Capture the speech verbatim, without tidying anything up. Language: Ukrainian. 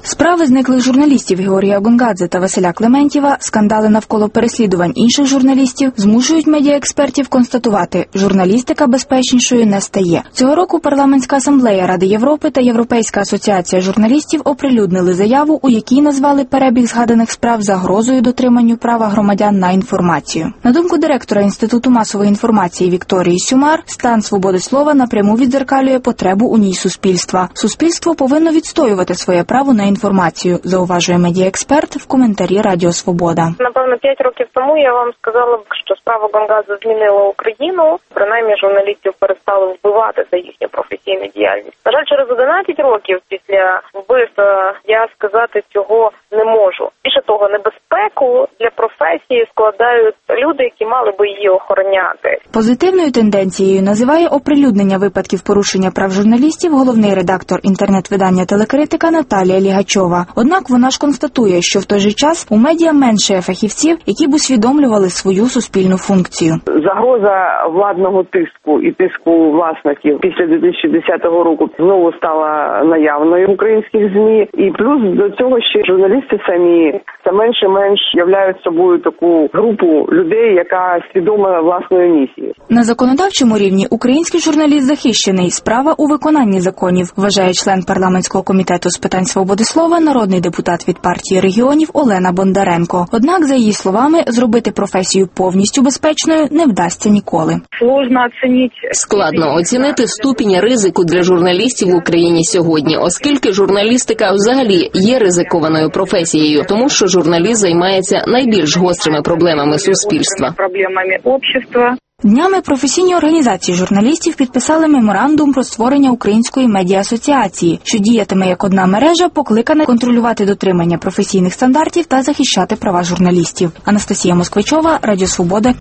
Справи зниклих журналістів Георгія Гонгадзе та Василя Клементєва, скандали навколо переслідувань інших журналістів змушують медіаекспертів констатувати – журналістика безпечнішою не стає. Цього року Парламентська асамблея Ради Європи та Європейська асоціація журналістів оприлюднили заяву, у якій назвали перебіг згаданих справ загрозою дотриманню права громадян на інформацію. На думку директора Інституту масової інформації Вікторії Сюмар, стан свободи слова напряму віддзеркалює потребу у ній суспільства. Суспільство повинно відстоювати своє право на інформацію, зауважує медіаексперт в коментарі Радіо Свобода. Напевно, п'ять років тому я вам сказала, що справа Гонгадзе змінила Україну. Принаймні, журналістів перестали вбивати за їхню професійну діяльність. На жаль, через одинадцять років після вбивства я сказати цього не можу. Більше того, небезпеку для професії складають люди, які мали би її охороняти. Позитивною тенденцією називає оприлюднення випадків порушення прав журналістів головний редактор інтернет-видання «Телекритика» Наталія Лігачова. Однак вона ж констатує, що в той же час у медіа менше фахівців, які б усвідомлювали свою суспільну функцію. Загроза владного тиску і тиску власників після дві тисячі десятого року знову стала наявною в українських ЗМІ. І плюс до цього ще журналісти самі все менше і менш являють собою таку групу людей, яка свідома власною місією. На законодавчому рівні український журналіст захищений. Справа у виконанні законів, вважає член парламентського комітету з питань свободи слова, народний депутат від партії регіонів Олена Бондаренко. Однак, за її словами, зробити професію повністю безпечною не вдасться ніколи. Складно оцінити ступінь ризику для журналістів в Україні сьогодні, оскільки журналістика взагалі є ризикованою професією, тому що журналіст займається найбільш гострими проблемами суспільства. Днями професійні організації журналістів підписали меморандум про створення Української медіа-асоціації, що діятиме як одна мережа, покликана контролювати дотримання професійних стандартів та захищати права журналістів. Анастасія Москвичова, Радіо Свобода.